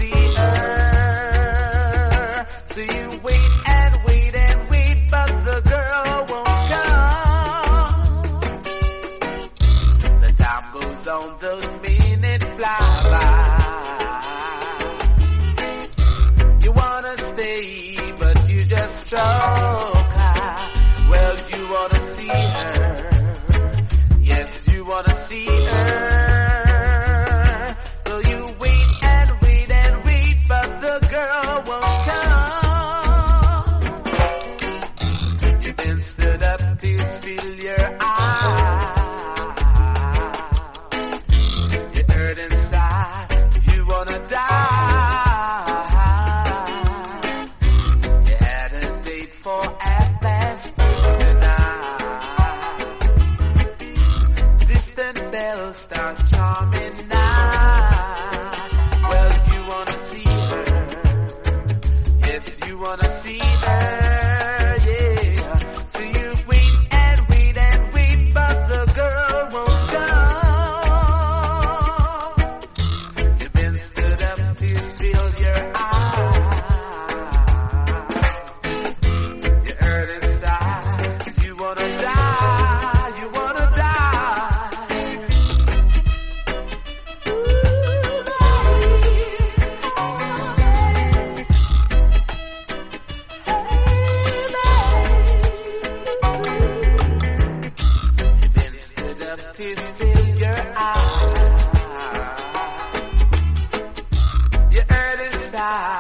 see her. So you wait and wait and wait, but the girl won't come. The time goes on, those minutes fly by. You wanna stay, but you just stroke her. Well, you wanna see her. Yes, you wanna see her. So you wait and wait and wait, but the girl won't come. You've been stood up to fill your eyes. You hurt inside, you wanna die. You had a date for @2 tonight. Distant bells start charming now. Well, you wanna see her. Yes, you wanna see her. Yeah. So you wait and wait and wait, but the girl won't come. You've been stood up to spill your eyes. You hurt inside. You wanna die. You wanna die. You've been stood up to spill your eyes. You hurt inside.